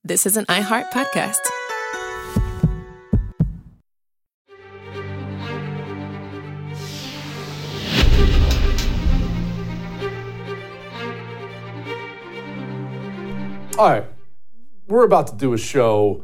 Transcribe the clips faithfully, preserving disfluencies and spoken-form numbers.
This is an iHeart podcast. All right, we're about to do a show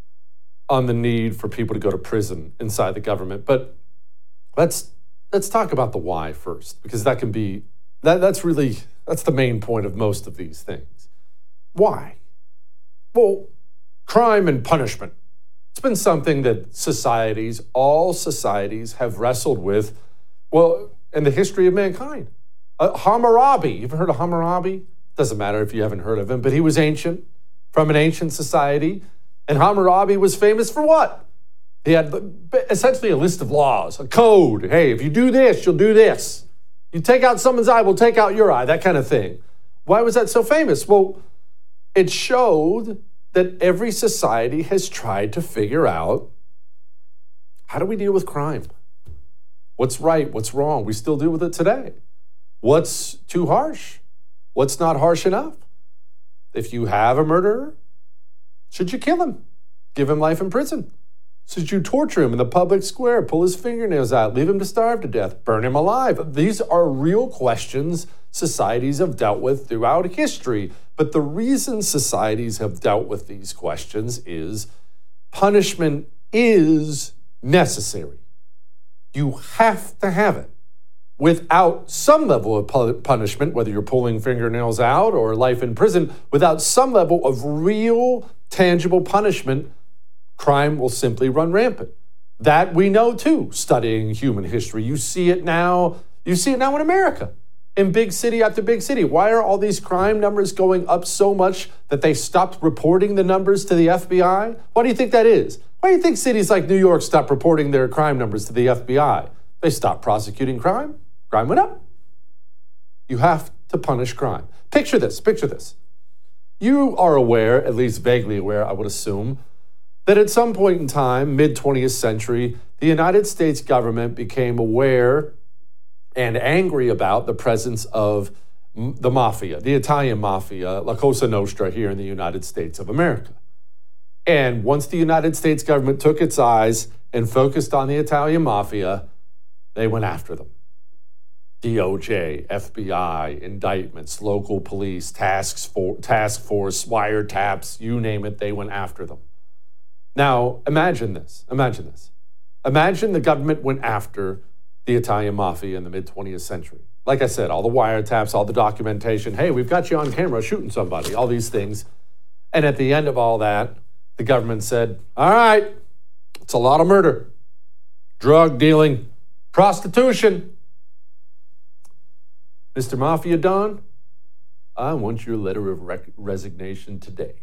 on the need for people to go to prison inside the government, but let's let's talk about the why first, because that can be that that's really that's the main point of most of these things. Why? Well, crime and punishment. It's been something that societies, all societies, have wrestled with, well, in the history of mankind. Uh, Hammurabi, you've heard of Hammurabi? Doesn't matter if you haven't heard of him, but he was ancient, from an ancient society. And Hammurabi was famous for what? He had essentially a list of laws, a code. Hey, if you do this, you'll do this. You take out someone's eye, we'll take out your eye, that kind of thing. Why was that so famous? Well, it showed that every society has tried to figure out, how do we deal with crime? What's right? What's wrong? We still deal with it today. What's too harsh? What's not harsh enough? If you have a murderer, should you kill him? Give him life in prison? Should you torture him in the public square, pull his fingernails out, leave him to starve to death, burn him alive? These are real questions societies have dealt with throughout history. But the reason societies have dealt with these questions is punishment is necessary. You have to have it. Without some level of punishment, whether you're pulling fingernails out or life in prison, without some level of real, tangible punishment, crime will simply run rampant. That we know too, studying human history. You see it now, you see it now in America, in big city after big city. Why are all these crime numbers going up so much that they stopped reporting the numbers to the F B I? Why do you think that is? Why do you think cities like New York stopped reporting their crime numbers to the F B I? They stopped prosecuting crime. Crime went up. You have to punish crime. Picture this, picture this. You are aware, at least vaguely aware, I would assume, that at some point in time, mid-twentieth century, the United States government became aware and angry about the presence of the mafia, the Italian mafia, La Cosa Nostra here in the United States of America. And once the United States government took its eyes and focused on the Italian mafia, they went after them. D O J, F B I, indictments, local police, task force, task force, wiretaps, you name it, they went after them. Now, imagine this, imagine this. Imagine the government went after the Italian mafia in the mid-twentieth century. Like I said, all the wiretaps, all the documentation, hey, we've got you on camera shooting somebody, all these things. And at the end of all that, the government said, all right, it's a lot of murder, drug dealing, prostitution. Mister Mafia Don, I want your letter of rec- resignation today.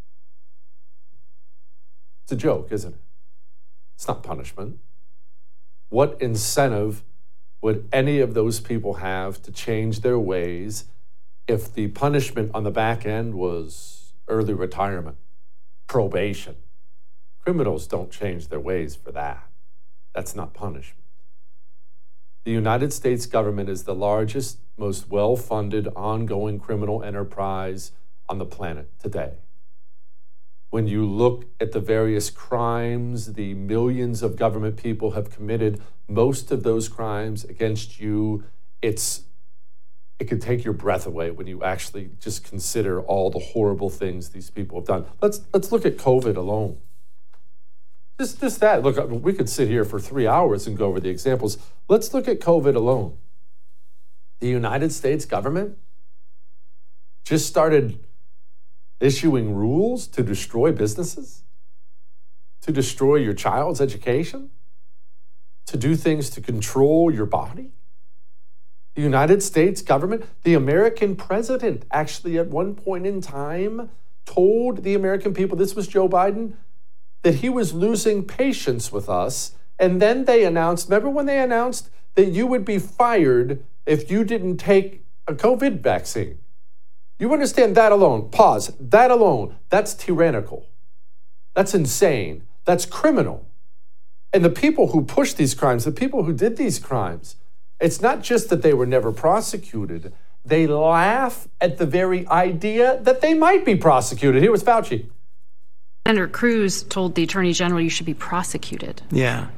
It's a joke, isn't it? It's not punishment. What incentive would any of those people have to change their ways if the punishment on the back end was early retirement, probation? Criminals don't change their ways for that. That's not punishment. The United States government is the largest, most well-funded, ongoing criminal enterprise on the planet today. When you look at the various crimes the millions of government people have committed, most of those crimes against you, it's it could take your breath away when you actually just consider all the horrible things these people have done. Let's let's look at COVID alone. Just, just that. Look, we could sit here for three hours and go over the examples. Let's look at COVID alone. The United States government just started issuing rules to destroy businesses, to destroy your child's education, to do things to control your body. The United States government, the American president, actually at one point in time told the American people, this was Joe Biden, that he was losing patience with us. And then they announced, remember when they announced that you would be fired if you didn't take a COVID vaccine? You understand that alone? Pause. That alone, that's tyrannical. That's insane. That's criminal. And the people who pushed these crimes, the people who did these crimes, it's not just that they were never prosecuted. They laugh at the very idea that they might be prosecuted. Here was Fauci. Senator Cruz told the Attorney General you should be prosecuted. Yeah.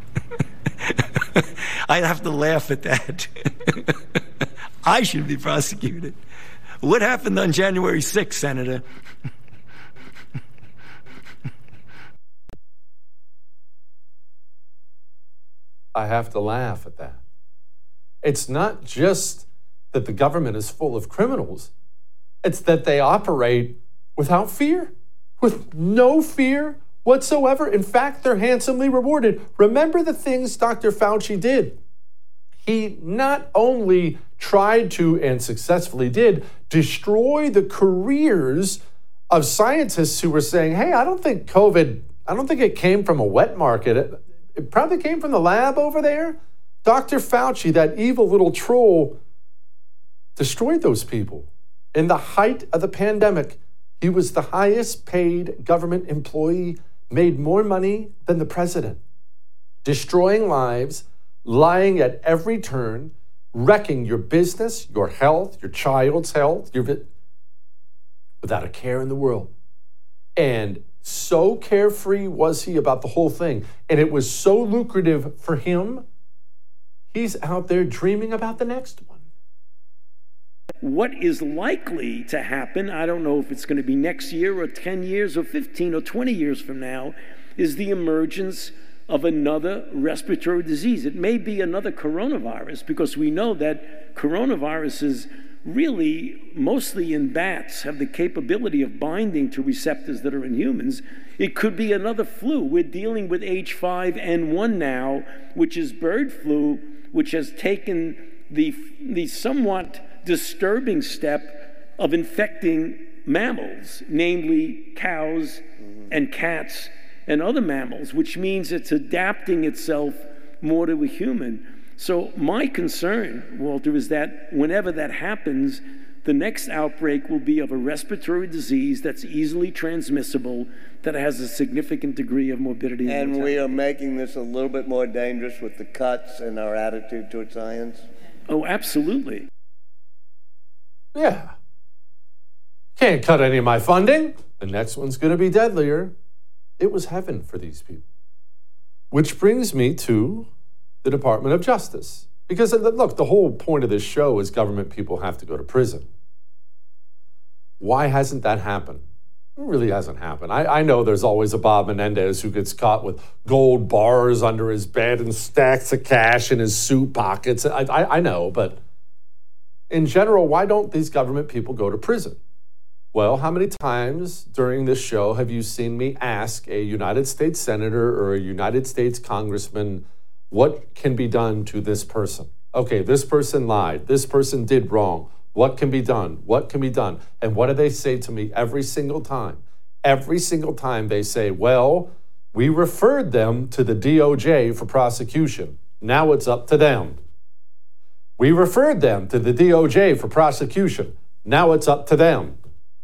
I'd have to laugh at that. I should be prosecuted. What happened on January sixth, Senator? I have to laugh at that. It's not just that the government is full of criminals. It's that they operate without fear, with no fear whatsoever. In fact, they're handsomely rewarded. Remember the things Doctor Fauci did. He not only tried to, and successfully did, destroy the careers of scientists who were saying, hey, I don't think COVID, I don't think it came from a wet market. It, it probably came from the lab over there. Doctor Fauci, that evil little troll, destroyed those people. In the height of the pandemic, he was the highest paid government employee, made more money than the president, destroying lives, lying at every turn, wrecking your business, your health, your child's health, your vi- without a care in the world. And so carefree was he about the whole thing. And it was so lucrative for him, he's out there dreaming about the next one. What is likely to happen, I don't know if it's going to be next year or ten years or fifteen or twenty years from now, is the emergence of another respiratory disease. It may be another coronavirus, because we know that coronaviruses really, mostly in bats, have the capability of binding to receptors that are in humans. It could be another flu. We're dealing with H five N one now, which is bird flu, which has taken the, the somewhat disturbing step of infecting mammals, namely cows and cats and other mammals, which means it's adapting itself more to a human. So my concern, Walter, is that whenever that happens, the next outbreak will be of a respiratory disease that's easily transmissible, that has a significant degree of morbidity. And, and we are making this a little bit more dangerous with the cuts and our attitude toward science? Oh, absolutely. Yeah. Can't cut any of my funding. The next one's going to be deadlier. It was heaven for these people. Which brings me to the Department of Justice. Because, look, the whole point of this show is government people have to go to prison. Why hasn't that happened? It really hasn't happened. I, I know there's always a Bob Menendez who gets caught with gold bars under his bed and stacks of cash in his suit pockets. I, I, I know, but in general, why don't these government people go to prison? Well, how many times during this show have you seen me ask a United States senator or a United States congressman, what can be done to this person? Okay, this person lied. This person did wrong. What can be done? What can be done? And what do they say to me every single time? Every single time they say, well, we referred them to the D O J for prosecution. Now it's up to them. We referred them to the D O J for prosecution. Now it's up to them.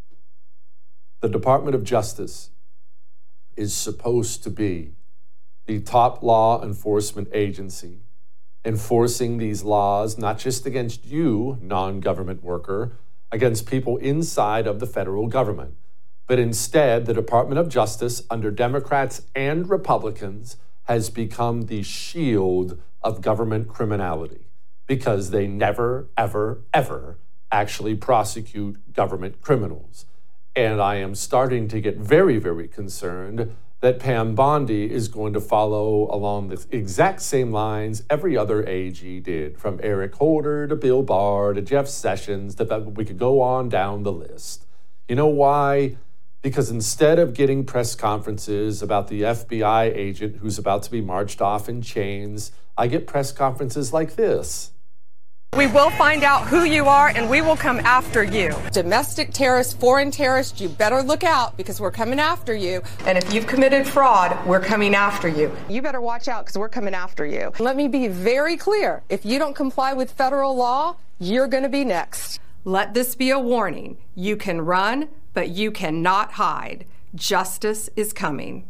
The Department of Justice is supposed to be the top law enforcement agency, enforcing these laws, not just against you, non-government worker, against people inside of the federal government, but instead the Department of Justice, under Democrats and Republicans, has become the shield of government criminality because they never, ever, ever actually prosecute government criminals. And I am starting to get very, very concerned that Pam Bondi is going to follow along the exact same lines every other A G did, from Eric Holder to Bill Barr to Jeff Sessions, that we could go on down the list. You know why? Because instead of getting press conferences about the F B I agent who's about to be marched off in chains, I get press conferences like this. We will find out who you are, and we will come after you. Domestic terrorists, foreign terrorists, you better look out, because we're coming after you. And if you've committed fraud, we're coming after you. You better watch out, because we're coming after you. Let me be very clear. If you don't comply with federal law, you're going to be next. Let this be a warning. You can run, but you cannot hide. Justice is coming.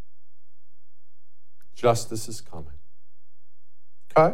Justice is coming. Okay?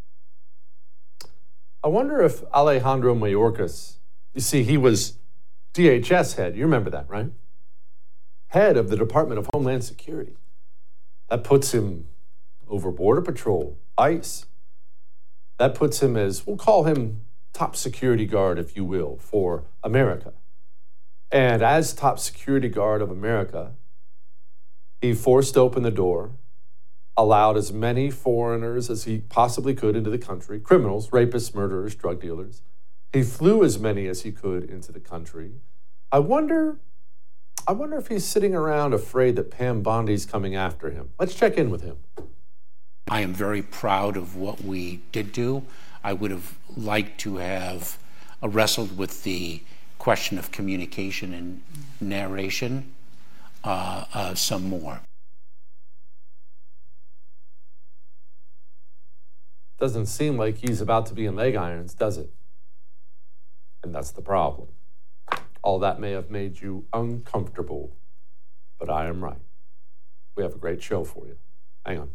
I wonder if Alejandro Mayorkas, you see, he was D H S head. You remember that, right? head of the Department of Homeland Security. That puts him over Border Patrol, ICE. That puts him as, we'll call him top security guard, if you will, for America. And as top security guard of America, he forced open the door, allowed as many foreigners as he possibly could into the country, criminals, rapists, murderers, drug dealers. He flew as many as he could into the country. I wonder, I wonder if he's sitting around afraid that Pam Bondi's coming after him. Let's check in with him. I am very proud of what we did do. I would have liked to have uh, wrestled with the question of communication and narration uh, uh, some more. Doesn't seem like he's about to be in leg irons, does it? And that's the problem. All that may have made you uncomfortable, but I am right. We have a great show for you. Hang on.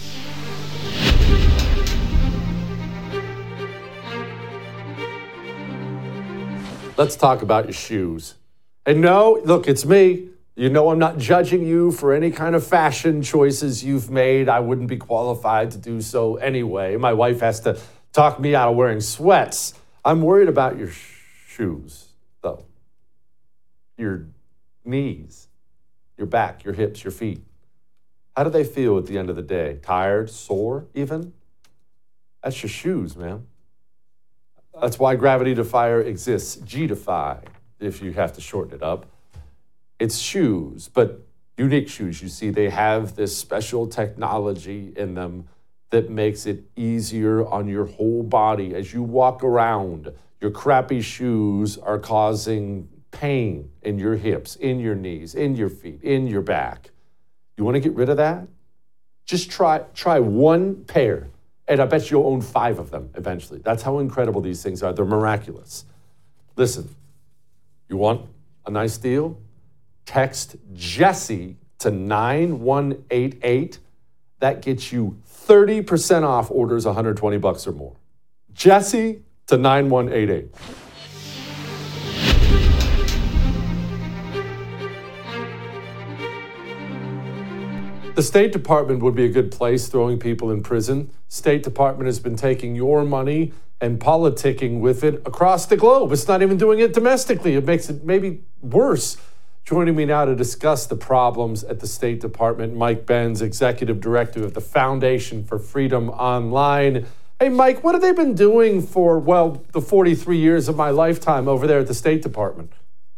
Let's talk about your shoes. And no, look, it's me. You know I'm not judging you for any kind of fashion choices you've made. I wouldn't be qualified to do so anyway. My wife has to talk me out of wearing sweats. I'm worried about your sh- shoes, though. Your knees, your back, your hips, your feet. How do they feel at the end of the day? Tired, sore, even? That's your shoes, man. That's why Gravity Defier exists. G-Defy, if you have to shorten it up. It's shoes, but unique shoes. You see, they have this special technology in them that makes it easier on your whole body. As you walk around, your crappy shoes are causing pain in your hips, in your knees, in your feet, in your back. You want to get rid of that? Just try, try one pair, and I bet you'll own five of them eventually. That's how incredible these things are. They're miraculous. Listen, you want a nice deal? Text Jesse to nine one eight eight. That gets you thirty percent off orders one hundred twenty bucks or more. Jesse to nine one eight eight. The State Department would be a good place throwing people in prison. State Department has been taking your money and politicking with it across the globe. It's not even doing it domestically. It makes it maybe worse. Joining me now to discuss the problems at the State Department, Mike Benz, Executive Director of the Foundation for Freedom Online. Hey, Mike, what have they been doing for, well, the forty-three years of my lifetime over there at the State Department?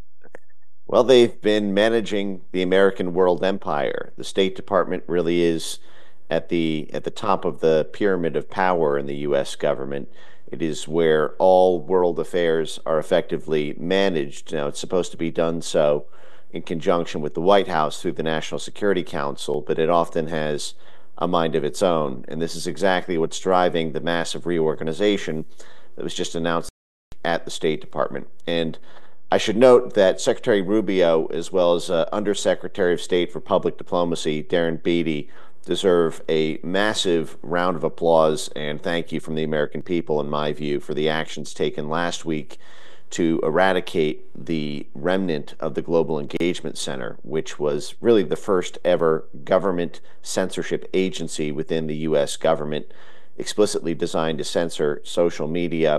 Well, they've been managing the American world empire. The State Department really is at the at the top of the pyramid of power in the U S government. It is where all world affairs are effectively managed. Now, it's supposed to be done so in conjunction with the White House through the National Security Council, but it often has a mind of its own. And this is exactly what's driving the massive reorganization that was just announced at the State Department. And I should note that Secretary Rubio, as well as uh, Undersecretary of State for Public Diplomacy, Darren Beattie, deserve a massive round of applause and thank you from the American people, in my view, for the actions taken last week to eradicate the remnant of the Global Engagement Center, which was really the first ever government censorship agency within the U S government, explicitly designed to censor social media.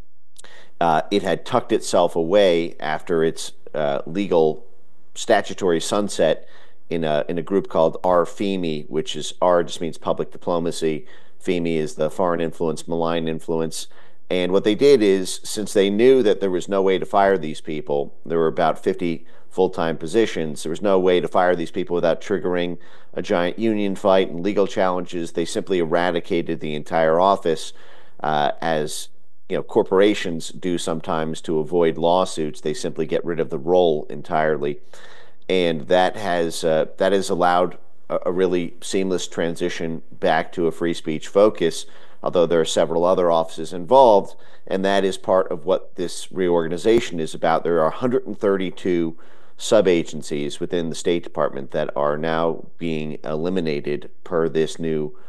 Uh, it had tucked itself away after its uh, legal statutory sunset in a in a group called R F E M I, which is R just means public diplomacy. F E M I is the foreign influence, malign influence. And what they did is, since they knew that there was no way to fire these people, there were about fifty full-time positions, there was no way to fire these people without triggering a giant union fight and legal challenges. They simply eradicated the entire office, uh, as you know, corporations do sometimes to avoid lawsuits. They simply get rid of the role entirely. And that has uh, that has allowed a, a really seamless transition back to a free speech focus, although there are several other offices involved, and that is part of what this reorganization is about. There are one hundred thirty-two sub-agencies within the State Department that are now being eliminated per this new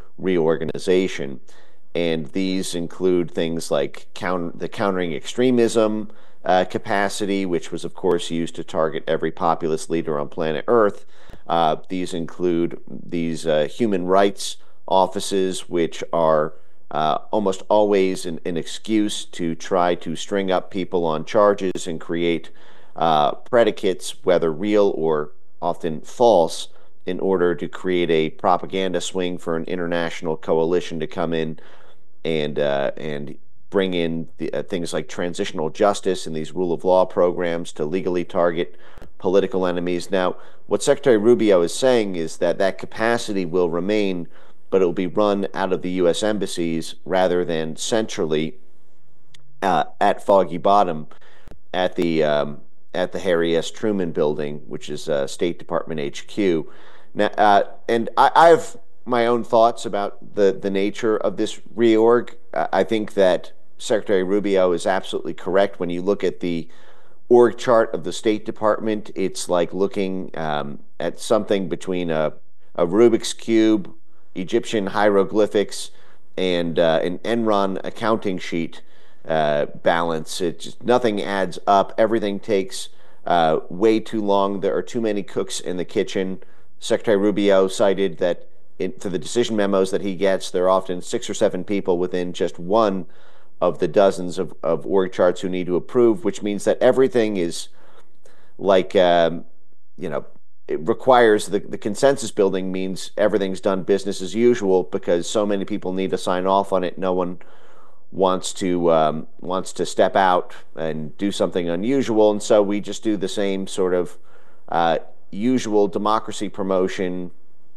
reorganization. And these include things like counter, the countering extremism, uh, capacity, which was, of course, used to target every populist leader on planet Earth. Uh, these include these uh, human rights offices, which are uh, almost always an, an excuse to try to string up people on charges and create uh, predicates, whether real or often false, in order to create a propaganda swing for an international coalition to come in and uh, and bring in the, uh, things like transitional justice and these rule of law programs to legally target political enemies. Now, what Secretary Rubio is saying is that that capacity will remain, but it will be run out of the U S embassies rather than centrally uh, at Foggy Bottom at the um, at the Harry S. Truman building, which is uh, State Department H Q. Now, uh, and I, I have my own thoughts about the, the nature of this reorg. I think that Secretary Rubio is absolutely correct. When you look at the org chart of the State Department, it's like looking um, at something between a, a Rubik's Cube, Egyptian hieroglyphics, and uh, an Enron accounting sheet uh, balance. It just, nothing adds up. Everything takes uh, way too long. There are too many cooks in the kitchen. Secretary Rubio cited that in, for the decision memos that he gets, there are often six or seven people within just one of the dozens of, of org charts who need to approve, which means that everything is like, um, you know, it requires the, the consensus building means everything's done business as usual because so many people need to sign off on it. No one wants to um, wants to step out and do something unusual, and so we just do the same sort of uh, usual democracy promotion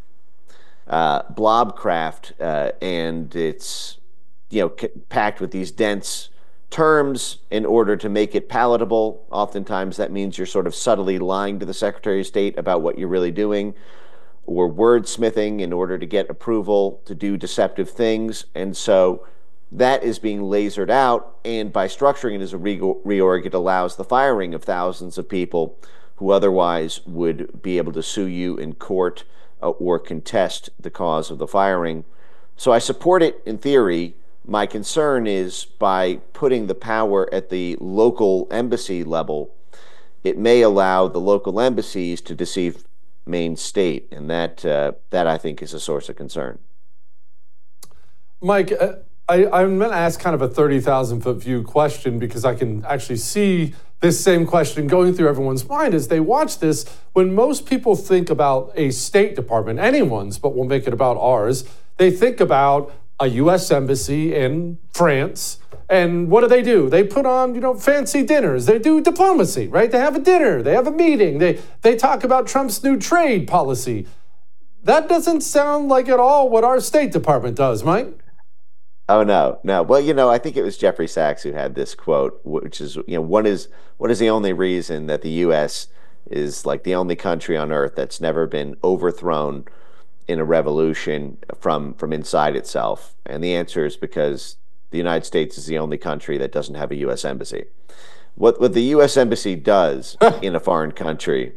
uh, blobcraft, uh, and it's you know c- packed with these dense terms in order to make it palatable. Oftentimes that means you're sort of subtly lying to the Secretary of State about what you're really doing, or wordsmithing in order to get approval to do deceptive things. And so that is being lasered out, and by structuring it as a re- reorg, it allows the firing of thousands of people who otherwise would be able to sue you in court uh, or contest the cause of the firing. So I support it in theory. My concern is by putting the power at the local embassy level, it may allow the local embassies to deceive Maine state, and that uh, that I think is a source of concern. Mike, uh, I, I'm going to ask kind of a thirty thousand foot view question because I can actually see this same question going through everyone's mind as they watch this. When most people think about a State Department, anyone's, but we'll make it about ours, they think about a U S embassy in France. And what do they do? They put on, you know, fancy dinners. They do diplomacy, right? They have a dinner. They have a meeting. They they talk about Trump's new trade policy. That doesn't sound like at all what our State Department does, Mike. Oh no, no. Well, you know, I think it was Jeffrey Sachs who had this quote, which is, you know, what is what is the only reason that the U S is like the only country on earth that's never been overthrown in a revolution from from inside itself? And the answer is because the United States is the only country that doesn't have a U S embassy. What what the U S embassy does in a foreign country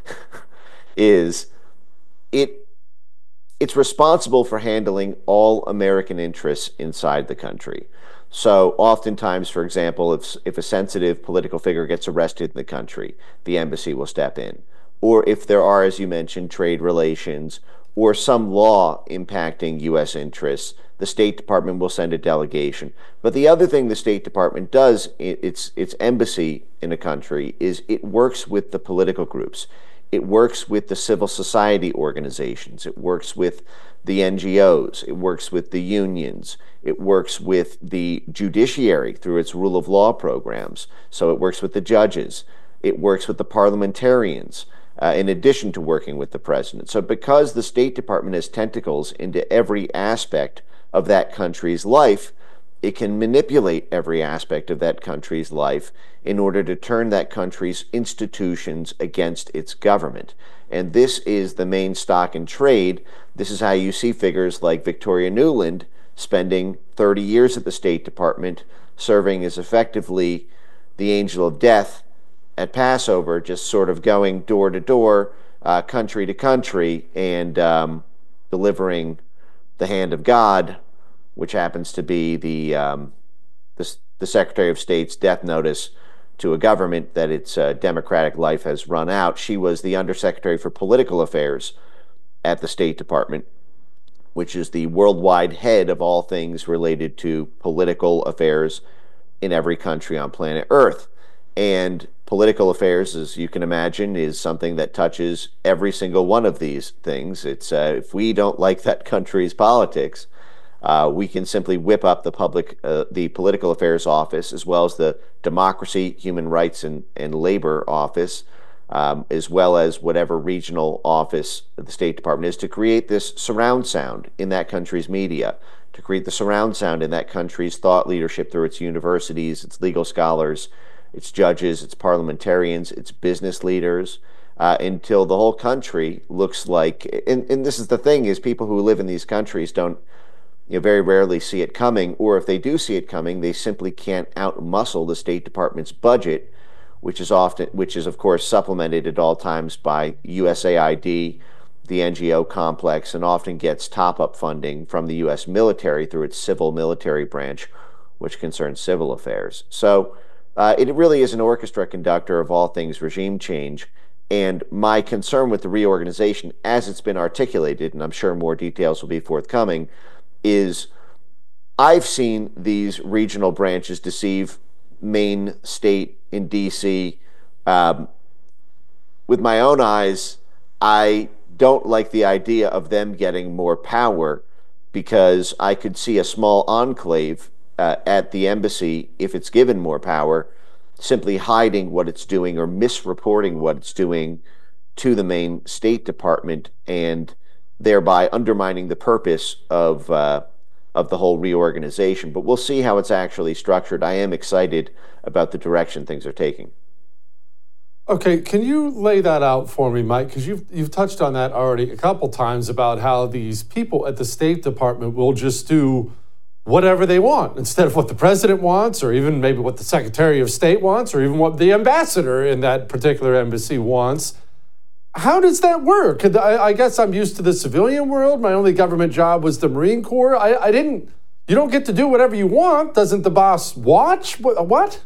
is it it's responsible for handling all American interests inside the country. So oftentimes, for example, if if a sensitive political figure gets arrested in the country, the embassy will step in. Or if there are, as you mentioned, trade relations or some law impacting U S interests, the State Department will send a delegation. But the other thing the State Department does, its its embassy in a country, is it works with the political groups. It works with the civil society organizations. It works with the N G Os. It works with the unions. It works with the judiciary through its rule of law programs. So it works with the judges. It works with the parliamentarians, uh, in addition to working with the president. So because the State Department has tentacles into every aspect of that country's life, it can manipulate every aspect of that country's life in order to turn that country's institutions against its government. And this is the main stock in trade. This is how you see figures like Victoria Nuland spending thirty years at the State Department, serving as effectively the angel of death at Passover, just sort of going door to door, uh, country to country, and um, delivering the hand of God, which happens to be the, um, the the Secretary of State's death notice to a government that its uh, democratic life has run out. She was the Undersecretary for Political Affairs at the State Department, which is the worldwide head of all things related to political affairs in every country on planet Earth. And political affairs, as you can imagine, is something that touches every single one of these things. It's uh, if we don't like that country's politics, uh, we can simply whip up the public, uh, the political affairs office, as well as the democracy, human rights, and, and labor office, um, as well as whatever regional office the State Department is, to create this surround sound in that country's media, to create the surround sound in that country's thought leadership through its universities, its legal scholars, its judges, its parliamentarians, its business leaders, uh, until the whole country looks like, and, and this is the thing, is people who live in these countries don't, you know, very rarely see it coming, or if they do see it coming, they simply can't outmuscle the State Department's budget, which is often, which is of course supplemented at all times by U S A I D, the N G O complex, and often gets top-up funding from the U S military through its civil military branch, which concerns civil affairs. So uh, it really is an orchestra conductor of all things regime change. And my concern with the reorganization, as it's been articulated, and I'm sure more details will be forthcoming, is I've seen these regional branches deceive Maine State in D C Um, with my own eyes. I don't like the idea of them getting more power, because I could see a small enclave uh, at the embassy, if it's given more power, simply hiding what it's doing or misreporting what it's doing to the Maine State Department, and thereby undermining the purpose of uh, of the whole reorganization. But we'll see how it's actually structured. I am excited about the direction things are taking. Okay, can you lay that out for me, Mike? Because you've you've touched on that already a couple times about how these people at the State Department will just do whatever they want instead of what the president wants, or even maybe what the Secretary of State wants, or even what the ambassador in that particular embassy wants. How does that work? I, I guess I'm used to the civilian world. My only government job was the Marine Corps. I, I didn't, you don't get to do whatever you want. Doesn't the boss watch? What?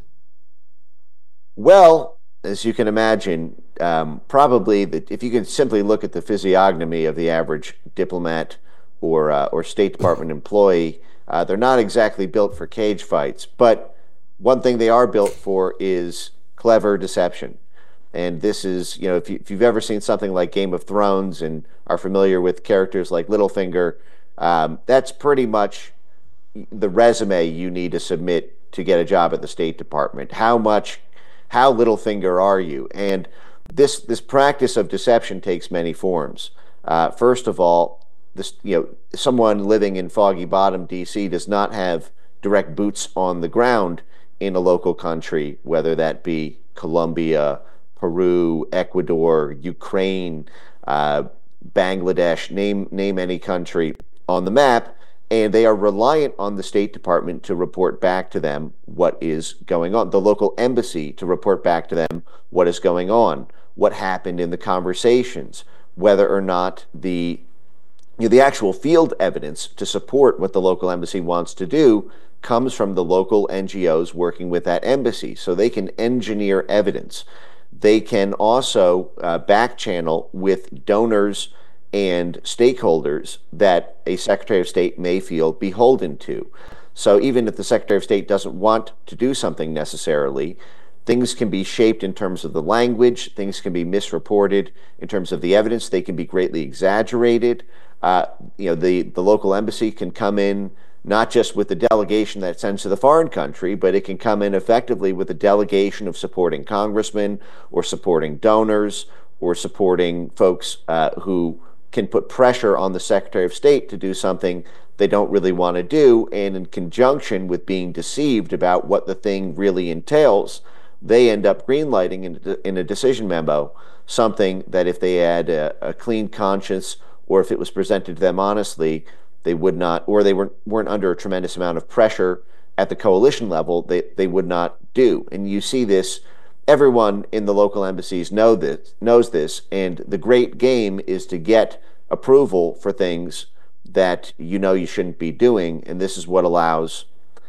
Well, as you can imagine, um, probably that if you can simply look at the physiognomy of the average diplomat or uh, or State Department employee, uh, they're not exactly built for cage fights. But one thing they are built for is clever deception. And this is, you know, if, you, if you've ever seen something like Game of Thrones and are familiar with characters like Littlefinger, um, that's pretty much the resume you need to submit to get a job at the State Department. How much, how Littlefinger are you? And this this practice of deception takes many forms. Uh, first of all, this, you know, someone living in Foggy Bottom, D C, does not have direct boots on the ground in a local country, whether that be Colombia, Peru, Ecuador, Ukraine, uh, Bangladesh, name name any country on the map, and they are reliant on the State Department to report back to them what is going on, the local embassy to report back to them what is going on, what happened in the conversations, whether or not the you know, the actual field evidence to support what the local embassy wants to do comes from the local N G Os working with that embassy, so they can engineer evidence. They can also uh, back channel with donors and stakeholders that a Secretary of State may feel beholden to. So even if the Secretary of State doesn't want to do something necessarily, things can be shaped in terms of the language, things can be misreported in terms of the evidence, they can be greatly exaggerated. Uh, you know, the, the local embassy can come in not just with the delegation that it sends to the foreign country, but it can come in effectively with a delegation of supporting congressmen or supporting donors or supporting folks uh, who can put pressure on the Secretary of State to do something they don't really want to do. And in conjunction with being deceived about what the thing really entails, they end up greenlighting in, in a decision memo something that if they had a, a clean conscience, or if it was presented to them honestly, they would not, or they weren't, weren't under a tremendous amount of pressure at the coalition level, they, they would not do. And you see this, everyone in the local embassies know this, knows this, and the great game is to get approval for things that you know you shouldn't be doing, and this is what allows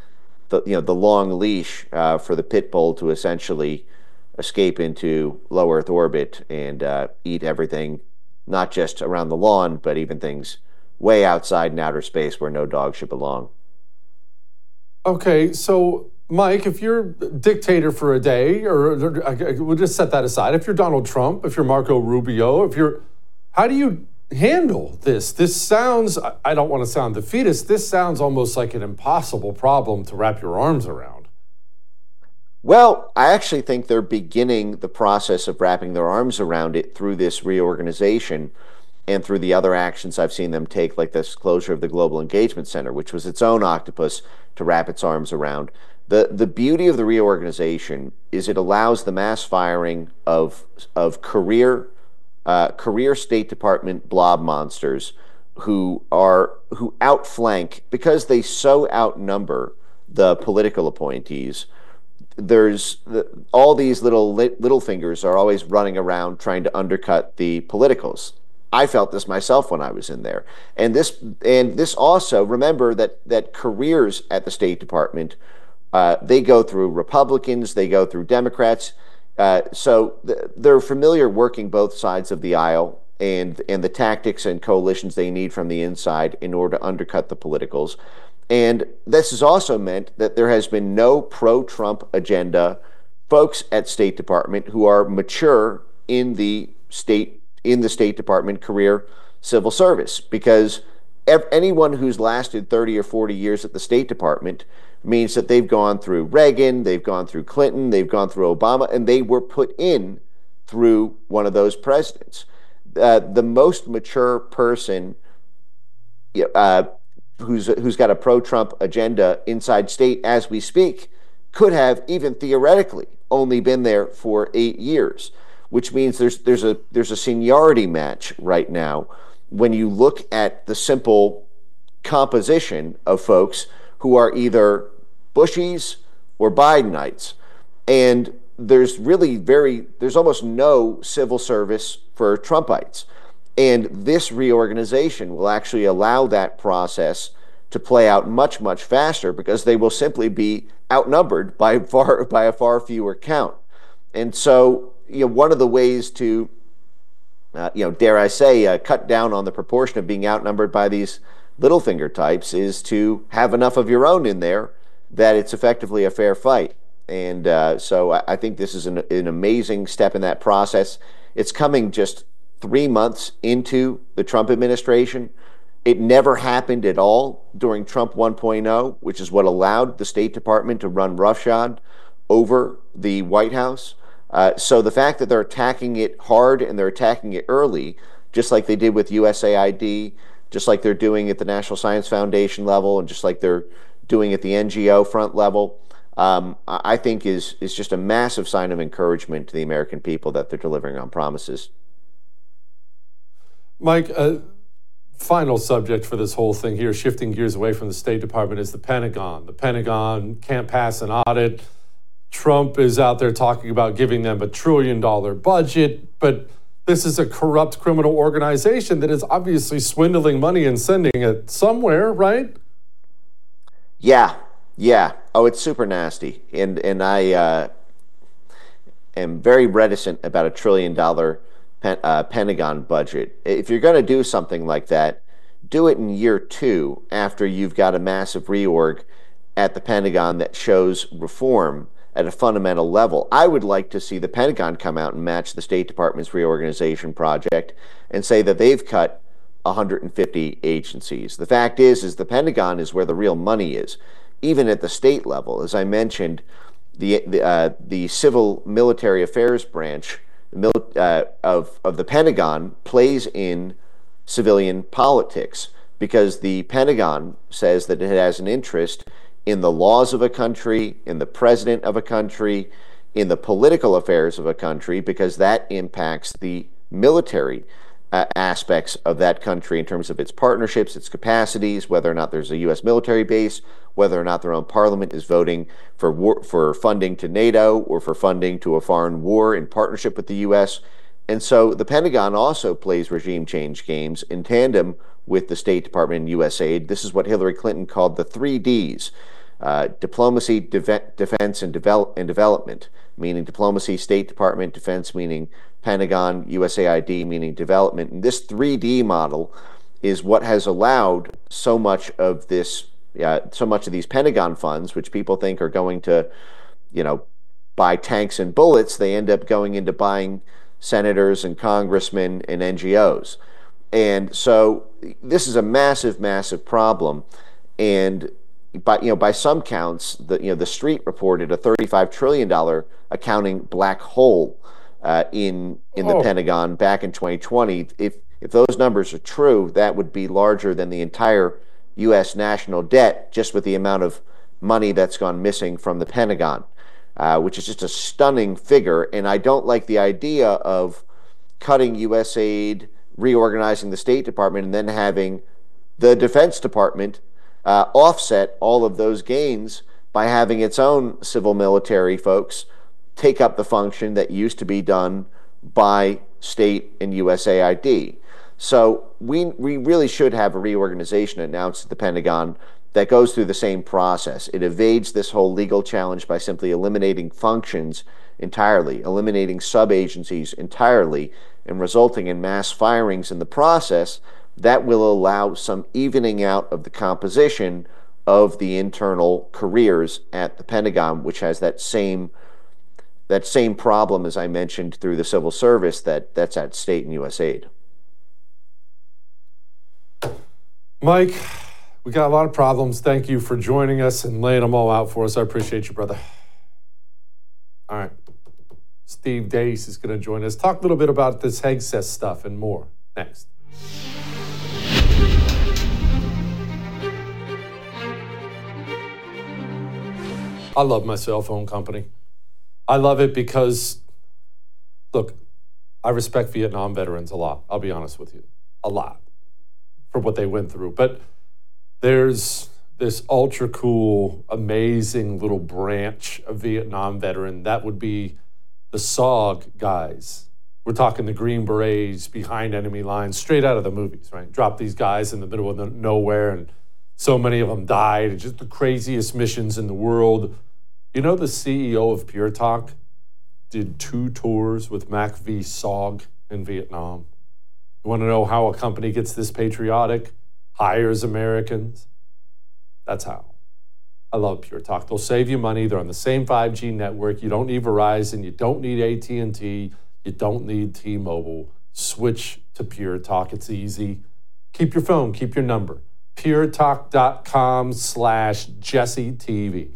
the you know the long leash uh, for the pit bull to essentially escape into low Earth orbit and uh, eat everything, not just around the lawn, but even things way outside in outer space where no dog should belong. Okay, so Mike, if you're dictator for a day, or we'll just set that aside, if you're Donald Trump, if you're Marco Rubio, if you're, how do you handle this? This sounds, I don't want to sound defeatist, this sounds almost like an impossible problem to wrap your arms around. Well, I actually think they're beginning the process of wrapping their arms around it through this reorganization and through the other actions I've seen them take, like this closure of the Global Engagement Center, which was its own octopus to wrap its arms around. The the beauty of the reorganization is it allows the mass firing of of career uh, career State Department blob monsters who are who outflank, because they so outnumber the political appointees. There's the, all these little little fingers are always running around trying to undercut the politicals. I felt this myself when I was in there, and this and this also, remember that that careers at the State Department, uh, they go through Republicans, they go through Democrats, uh, so th- they're familiar working both sides of the aisle and and the tactics and coalitions they need from the inside in order to undercut the politicals. And this has also meant that there has been no pro-Trump agenda folks at State Department who are mature in the state in the State Department career civil service, because ev- anyone who's lasted thirty or forty years at the State Department means that they've gone through Reagan, they've gone through Clinton, they've gone through Obama, and they were put in through one of those presidents. Uh, the most mature person uh, who's who's got a pro-Trump agenda inside state as we speak could have, even theoretically, only been there for eight years. Which means there's there's a there's a seniority match right now when you look at the simple composition of folks who are either Bushies or Bidenites. And there's really very there's almost no civil service for Trumpites. And this reorganization will actually allow that process to play out much, much faster, because they will simply be outnumbered by far by a far fewer count. And so, you know, one of the ways to, uh, you know, dare I say, uh, cut down on the proportion of being outnumbered by these Littlefinger types is to have enough of your own in there that it's effectively a fair fight. And uh, so I, I think this is an, an amazing step in that process. It's coming just three months into the Trump administration. It never happened at all during Trump one point oh, which is what allowed the State Department to run roughshod over the White House. Uh, so the fact that they're attacking it hard and they're attacking it early, just like they did with U S A I D, just like they're doing at the National Science Foundation level, and just like they're doing at the N G O front level, um, I think is is just a massive sign of encouragement to the American people that they're delivering on promises. Mike, uh, final subject for this whole thing here, shifting gears away from the State Department, is the Pentagon. The Pentagon can't pass an audit. Trump is out there talking about giving them a trillion dollar budget, but this is a corrupt criminal organization that is obviously swindling money and sending it somewhere, right? Yeah, yeah. Oh, it's super nasty. And and I uh, am very reticent about a trillion dollar pen, uh, Pentagon budget. If you're going to do something like that, do it in year two after you've got a massive reorg at the Pentagon that shows reform at a fundamental level. I would like to see the Pentagon come out and match the State Department's reorganization project and say that they've cut one hundred fifty agencies. The fact is, is the Pentagon is where the real money is, even at the state level. As I mentioned, the the, uh, the Civil Military Affairs branch uh, of of the Pentagon plays in civilian politics, because the Pentagon says that it has an interest in the laws of a country, in the president of a country, in the political affairs of a country, because that impacts the military uh, aspects of that country in terms of its partnerships, its capacities, whether or not there's a U S military base, whether or not their own parliament is voting for war, for funding to NATO or for funding to a foreign war in partnership with the U S. And so the Pentagon also plays regime change games in tandem with the State Department and U S A I D. This is what Hillary Clinton called the three Ds. Uh, diplomacy, def- defense, and, develop- and development, meaning diplomacy, State Department, defense, meaning Pentagon, U S A I D, meaning development. And this three D model is what has allowed so much of this, uh, so much of these Pentagon funds, which people think are going to, you know, buy tanks and bullets, they end up going into buying senators and congressmen and N G Os. And so this is a massive, massive problem. And by, you know, by some counts, the, you know, the Street reported a thirty-five trillion dollars accounting black hole uh, in in the oh. Pentagon back in twenty twenty. If if those numbers are true, that would be larger than the entire U S national debt, just with the amount of money that's gone missing from the Pentagon, uh, which is just a stunning figure. And I don't like the idea of cutting U S aid, reorganizing the State Department, and then having the Defense Department Uh, offset all of those gains by having its own civil military folks take up the function that used to be done by state and U S A I D. So we we really should have a reorganization announced at the Pentagon that goes through the same process. It evades this whole legal challenge by simply eliminating functions entirely, eliminating sub-agencies entirely, and resulting in mass firings in the process. That will allow some evening out of the composition of the internal careers at the Pentagon, which has that same that same problem, as I mentioned, through the civil service that, that's at state and U S aid. Mike, we got a lot of problems. Thank you for joining us and laying them all out for us. I appreciate you, brother. All right. Steve Deace is going to join us. Talk a little bit about this Hegseth stuff and more next. I love my cell phone company. I love it because, look, I respect Vietnam veterans a lot. I'll be honest with you. A lot for what they went through. But there's this ultra cool, amazing little branch of Vietnam veteran. That would be the S O G guys. We're talking the Green Berets behind enemy lines, straight out of the movies, right? Drop these guys in the middle of the nowhere, and so many of them died. Just the craziest missions in the world. You know, the C E O of Pure Talk did two tours with Mac V S O G in Vietnam. You want to know how a company gets this patriotic, hires Americans? That's how. I love Pure Talk. They'll save you money. They're on the same five G network. You don't need Verizon. You don't need A T and T. You don't need T-Mobile. Switch to Pure Talk. It's easy. Keep your phone. Keep your number. puretalk.com slash Jesse TV.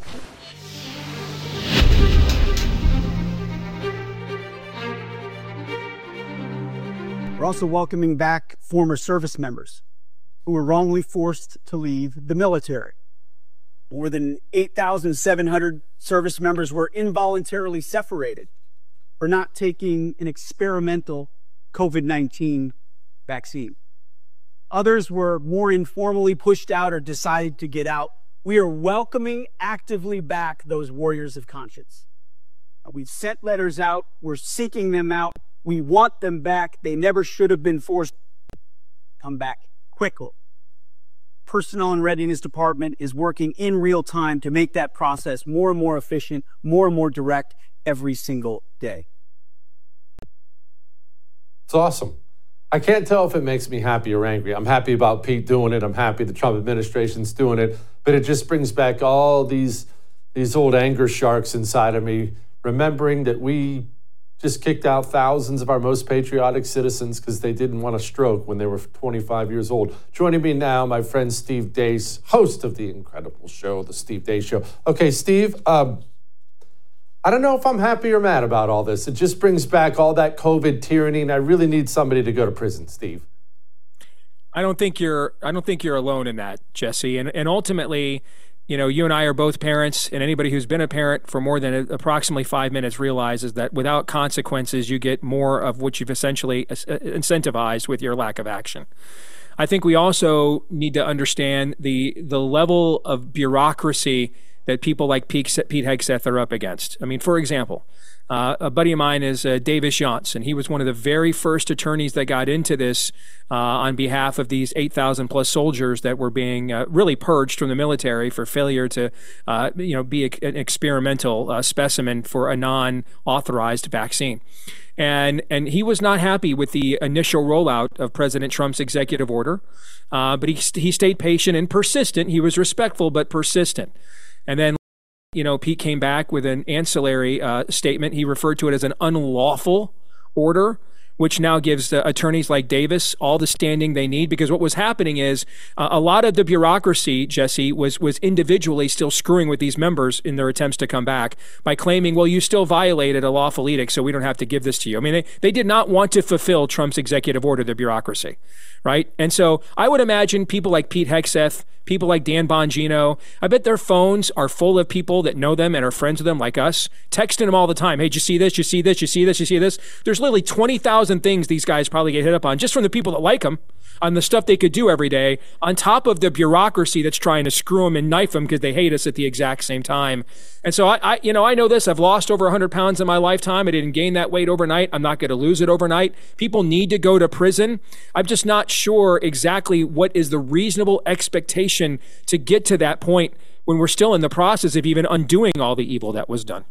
We're also welcoming back former service members who were wrongly forced to leave the military. More than eight thousand seven hundred service members were involuntarily separated for not taking an experimental COVID nineteen vaccine. Others were more informally pushed out or decided to get out. We are welcoming actively back those warriors of conscience. We've sent letters out. We're seeking them out. We want them back. They never should have been forced to come back quickly. Personnel and Readiness Department is working in real time to make that process more and more efficient, more and more direct every single day. It's awesome. I can't tell if it makes me happy or angry. I'm happy about Pete doing it. I'm happy the Trump administration's doing it. But it just brings back all these, these old anger sharks inside of me, remembering that we just kicked out thousands of our most patriotic citizens because they didn't want a stroke when they were twenty-five years old. Joining me now, my friend Steve Deace, host of the incredible show, The Steve Deace Show. Okay, Steve, um, I don't know if I'm happy or mad about all this. It just brings back all that COVID tyranny, and I really need somebody to go to prison, Steve. I don't think you're I don't think you're alone in that, Jesse. And and ultimately, you know, you and I are both parents, and anybody who's been a parent for more than approximately five minutes realizes that without consequences, you get more of what you've essentially incentivized with your lack of action. I think we also need to understand the the level of bureaucracy that people like Pete Hegseth are up against. I mean, for example, Uh, a buddy of mine is uh, Davis Yance, and he was one of the very first attorneys that got into this uh, on behalf of these eight thousand plus soldiers that were being uh, really purged from the military for failure to, uh, you know, be a, an experimental uh, specimen for a non-authorized vaccine. And and he was not happy with the initial rollout of President Trump's executive order, uh, but he he stayed patient and persistent. He was respectful but persistent. And then, you know, Pete came back with an ancillary uh, statement. He referred to it as an unlawful order, which now gives the attorneys like Davis all the standing they need, because what was happening is uh, a lot of the bureaucracy, Jesse, was was individually still screwing with these members in their attempts to come back by claiming, well, you still violated a lawful edict, so we don't have to give this to you. I mean, they, they did not want to fulfill Trump's executive order, the bureaucracy, right? And so I would imagine people like Pete Hegseth, people like Dan Bongino, I bet their phones are full of people that know them and are friends with them like us, texting them all the time. Hey, did you see this? You see this? You see this? You see this? There's literally twenty thousand things these guys probably get hit up on just from the people that like them, on the stuff they could do every day, on top of the bureaucracy that's trying to screw them and knife them because they hate us at the exact same time. And so I, I you know, I know this. I've lost over one hundred pounds in my lifetime. I didn't gain that weight overnight. I'm not going to lose it overnight. People need to go to prison. I'm just not sure exactly what is the reasonable expectation to get to that point when we're still in the process of even undoing all the evil that was done.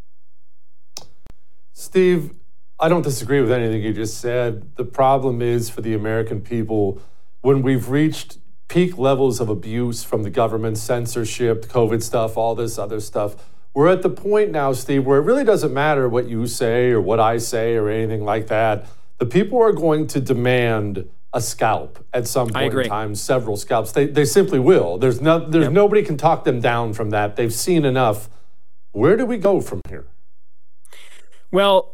Steve, I don't disagree with anything you just said. The problem is for the American people, when we've reached peak levels of abuse from the government, censorship, COVID stuff, all this other stuff, we're at the point now, Steve, where it really doesn't matter what you say or what I say or anything like that. The people are going to demand a scalp at some point in time, several scalps. They they simply will. There's no there's yep. nobody can talk them down from that. They've seen enough. Where do we go from here? Well,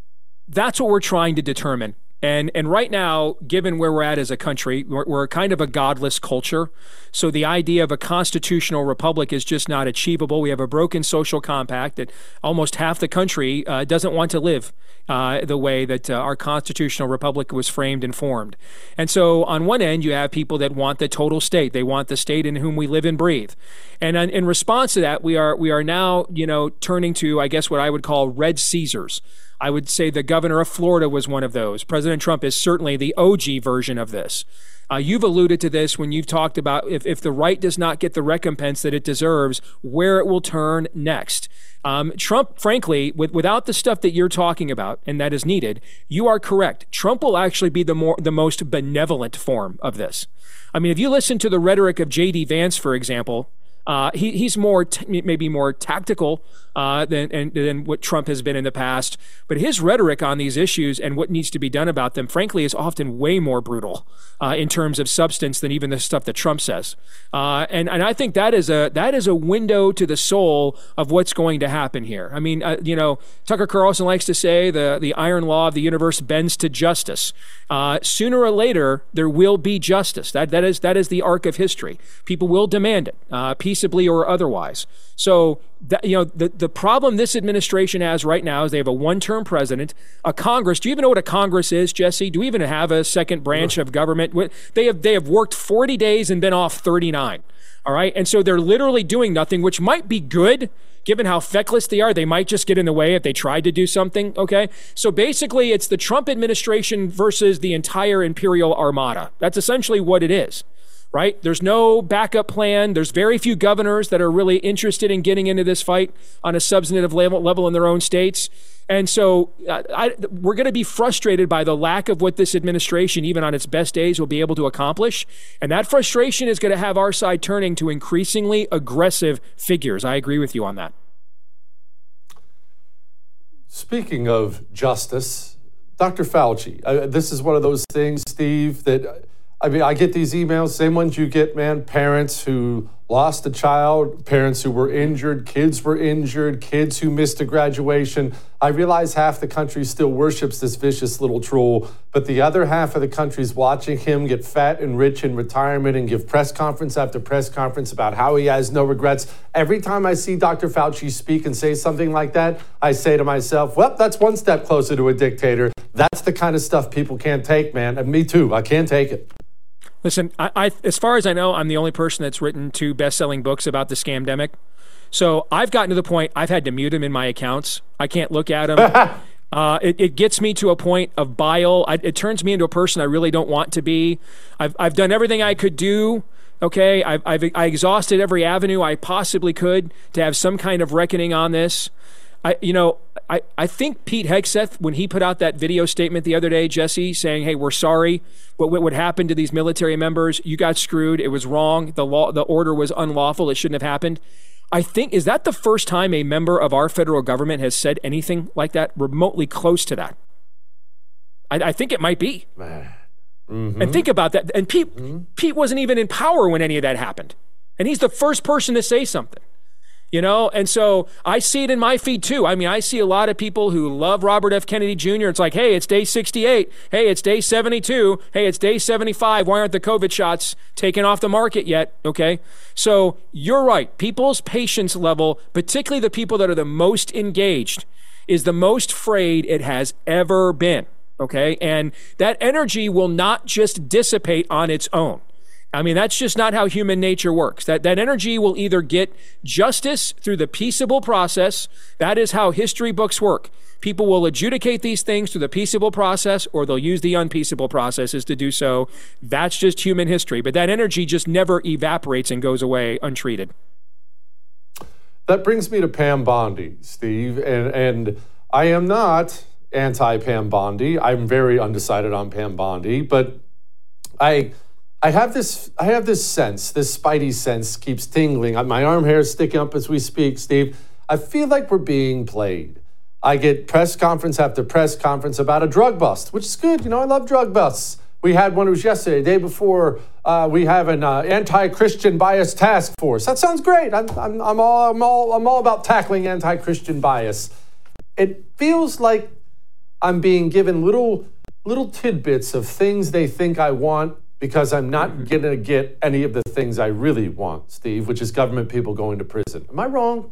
that's what we're trying to determine. And and right now, given where we're at as a country, we're, we're kind of a godless culture. So the idea of a constitutional republic is just not achievable. We have a broken social compact that almost half the country uh, doesn't want to live uh, the way that uh, our constitutional republic was framed and formed. And so on one end, you have people that want the total state. They want the state in whom we live and breathe. And in, in response to that, we are we are now, you know, turning to, I guess, what I would call red Caesars. I would say the governor of Florida was one of those. President Trump is certainly the O G version of this. Uh, you've alluded to this when you've talked about if, if the right does not get the recompense that it deserves, where it will turn next. Um, Trump, frankly, with, without the stuff that you're talking about and that is needed, you are correct. Trump will actually be the more the most benevolent form of this. I mean, if you listen to the rhetoric of J D Vance, for example, Uh, he, he's more t- maybe more tactical uh, than, and, than what Trump has been in the past. But his rhetoric on these issues and what needs to be done about them, frankly, is often way more brutal uh, in terms of substance than even the stuff that Trump says. Uh, and and I think that is a that is a window to the soul of what's going to happen here. I mean, uh, you know, Tucker Carlson likes to say the the iron law of the universe bends to justice. Uh, sooner or later, there will be justice. That that is that is the arc of history. People will demand it. Uh, peaceably or otherwise. So, that, you know, the, the problem this administration has right now is they have a one-term president, a Congress. Do you even know what a Congress is, Jesse? Do we even have a second branch of government? They have they have worked forty days and been off thirty-nine. All right. And so they're literally doing nothing, which might be good. Given how feckless they are, they might just get in the way if they tried to do something, okay? So basically, it's the Trump administration versus the entire Imperial Armada. That's essentially what it is. Right? There's no backup plan. There's very few governors that are really interested in getting into this fight on a substantive level, level in their own states. And so uh, I, we're going to be frustrated by the lack of what this administration, even on its best days, will be able to accomplish. And that frustration is going to have our side turning to increasingly aggressive figures. I agree with you on that. Speaking of justice, Doctor Fauci, uh, this is one of those things, Steve, that... I mean, I get these emails, same ones you get, man, parents who lost a child, parents who were injured, kids were injured, kids who missed a graduation. I realize half the country still worships this vicious little troll, but the other half of the country is watching him get fat and rich in retirement and give press conference after press conference about how he has no regrets. Every time I see Doctor Fauci speak and say something like that, I say to myself, well, that's one step closer to a dictator. That's the kind of stuff people can't take, man. And me too, I can't take it. Listen, I, I, as far as I know, I'm the only person that's written two best-selling books about the scamdemic. So I've gotten to the point I've had to mute him in my accounts. I can't look at him. uh, it, it gets me to a point of bile. I, it turns me into a person I really don't want to be. I've I've done everything I could do. Okay, I've, I've I exhausted every avenue I possibly could to have some kind of reckoning on this. I, you know, I, I think Pete Hegseth, when he put out that video statement the other day, Jesse, saying, "Hey, we're sorry. What what happened to these military members? You got screwed. It was wrong. The law, the order was unlawful. It shouldn't have happened." I think, is that the first time a member of our federal government has said anything like that, remotely close to that? I, I think it might be. Man. Mm-hmm. And think about that. And Pete, mm-hmm. Pete wasn't even in power when any of that happened. And he's the first person to say something. You know, and so I see it in my feed too. I mean, I see a lot of people who love Robert F. Kennedy Junior It's like, hey, it's day sixty-eight. Hey, it's day seventy-two. Hey, it's day seventy-five. Why aren't the COVID shots taken off the market yet? Okay. So you're right. People's patience level, particularly the people that are the most engaged, is the most frayed it has ever been. Okay. And that energy will not just dissipate on its own. I mean, that's just not how human nature works. That that energy will either get justice through the peaceable process. That is how history books work. People will adjudicate these things through the peaceable process, or they'll use the unpeaceable processes to do so. That's just human history. But that energy just never evaporates and goes away untreated. That brings me to Pam Bondi, Steve. And, and I am not anti-Pam Bondi. I'm very undecided on Pam Bondi. But I... I have this I have this sense, this spidey sense keeps tingling. My arm hair is sticking up as we speak, Steve. I feel like we're being played. I get press conference after press conference about a drug bust, which is good. You know, I love drug busts. We had one, it was yesterday, the day before. Uh, we have an uh, anti-Christian bias task force. That sounds great. I'm, I'm, I'm, all, I'm, all, I'm all about tackling anti-Christian bias. It feels like I'm being given little, little tidbits of things they think I want, because I'm not going to get any of the things I really want, Steve, which is government people going to prison. Am I wrong?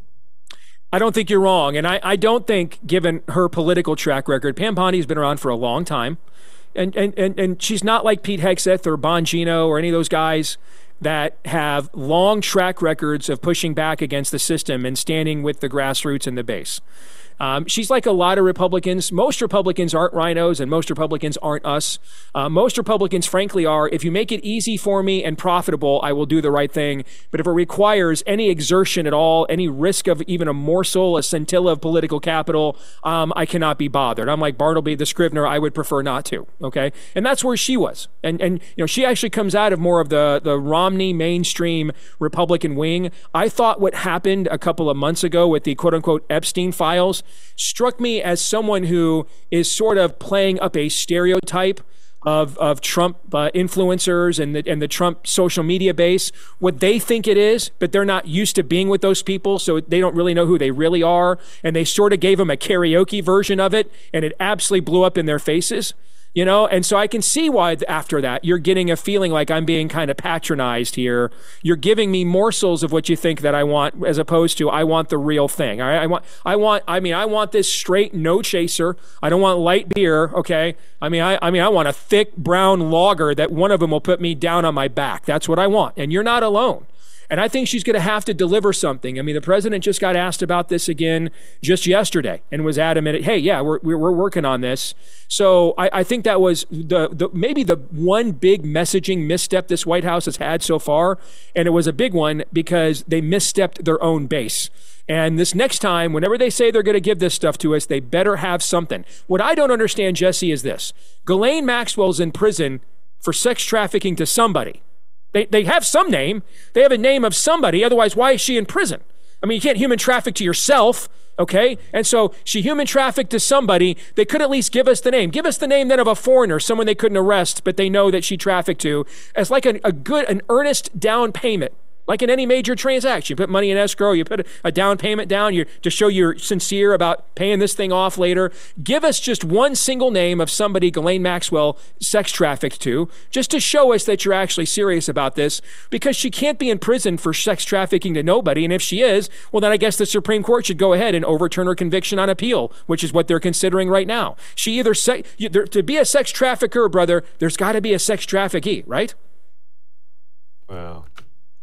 I don't think you're wrong. And I, I don't think, given her political track record, Pam Bondi's been around for a long time. And, and, and, and she's not like Pete Hegseth or Bongino or any of those guys that have long track records of pushing back against the system and standing with the grassroots and the base. Um, she's like a lot of Republicans. Most Republicans aren't rhinos, and most Republicans aren't us. Uh, most Republicans, frankly, are, if you make it easy for me and profitable, I will do the right thing. But if it requires any exertion at all, any risk of even a morsel, a scintilla of political capital, um, I cannot be bothered. I'm like Bartleby the Scrivener. I would prefer not to. Okay, and that's where she was. And and you know, she actually comes out of more of the the Romney mainstream Republican wing. I thought what happened a couple of months ago with the quote unquote Epstein files struck me as someone who is sort of playing up a stereotype of of Trump uh, influencers and the, and the Trump social media base, what they think it is, but they're not used to being with those people, so they don't really know who they really are, and they sort of gave them a karaoke version of it, and it absolutely blew up in their faces. You know, and so I can see why after that you're getting a feeling like I'm being kind of patronized here. You're giving me morsels of what you think that I want, as opposed to I want the real thing. All right, I want, I want, I mean, I want this straight no chaser. I don't want light beer. Okay, I mean, I, I mean, I want a thick brown lager that one of them will put me down on my back. That's what I want, and you're not alone. And I think she's going to have to deliver something. I mean, the president just got asked about this again just yesterday and was adamant, hey, yeah, we're we're working on this. So I, I think that was the, the maybe the one big messaging misstep this White House has had so far. And it was a big one because they misstepped their own base. And this next time, whenever they say they're going to give this stuff to us, they better have something. What I don't understand, Jesse, is this. Ghislaine Maxwell's in prison for sex trafficking to somebody. They they have some name. They have a name of somebody. Otherwise, why is she in prison? I mean, you can't human traffic to yourself, okay? And so she human trafficked to somebody. They could at least give us the name. Give us the name then of a foreigner, someone they couldn't arrest, but they know that she trafficked to, as like a, a good, an earnest down payment. Like in any major transaction, you put money in escrow, you put a down payment down you to show you're sincere about paying this thing off later. Give us just one single name of somebody Ghislaine Maxwell sex trafficked to, just to show us that you're actually serious about this, because she can't be in prison for sex trafficking to nobody. And if she is, well, then I guess the Supreme Court should go ahead and overturn her conviction on appeal, which is what they're considering right now. She either, se- you, there, to be a sex trafficker, brother, there's got to be a sex traffickee, right? Wow.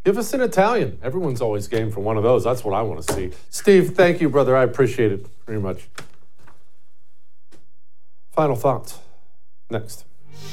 Give us an Italian. Everyone's always game for one of those. That's what I want to see. Steve, thank you, brother. I appreciate it very much. Final thoughts. Next.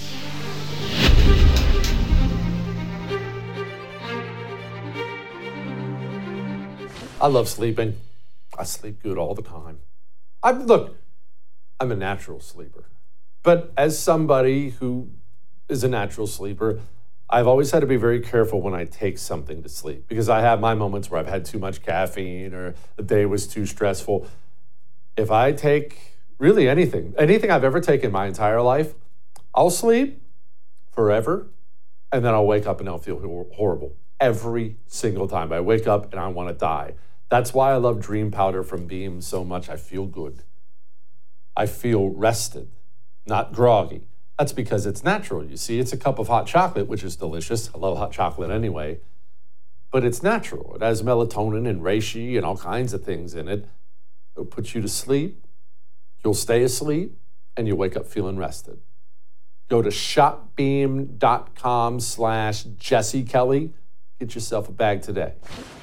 I love sleeping. I sleep good all the time. I look, I'm a natural sleeper. But as somebody who is a natural sleeper, I've always had to be very careful when I take something to sleep because I have my moments where I've had too much caffeine or the day was too stressful. If I take really anything, anything I've ever taken my entire life, I'll sleep forever and then I'll wake up and I'll feel horrible every single time. I wake up and I want to die. That's why I love Dream Powder from Beam so much. I feel good. I feel rested, not groggy. That's because it's natural. You see, it's a cup of hot chocolate, which is delicious. I love hot chocolate anyway. But it's natural. It has melatonin and reishi and all kinds of things in it. It'll put you to sleep. You'll stay asleep, and you wake up feeling rested. Go to shopbeam.com slash Jesse Kelly. Get yourself a bag today.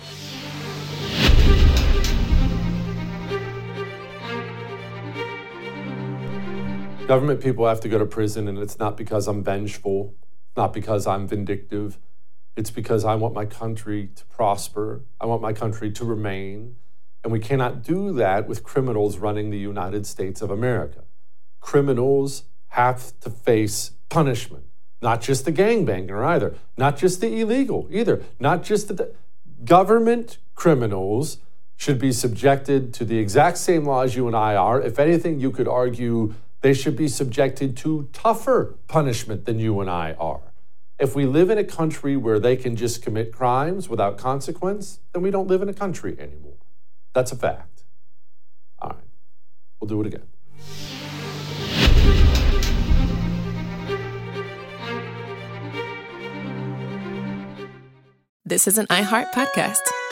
Government people have to go to prison, and it's not because I'm vengeful, not because I'm vindictive. It's because I want my country to prosper. I want my country to remain. And we cannot do that with criminals running the United States of America. Criminals have to face punishment, not just the gangbanger either, not just the illegal either, not just the government criminals should be subjected to the exact same laws you and I are. If anything, you could argue they should be subjected to tougher punishment than you and I are. If we live in a country where they can just commit crimes without consequence, then we don't live in a country anymore. That's a fact. All right, we'll do it again. This is an iHeart podcast.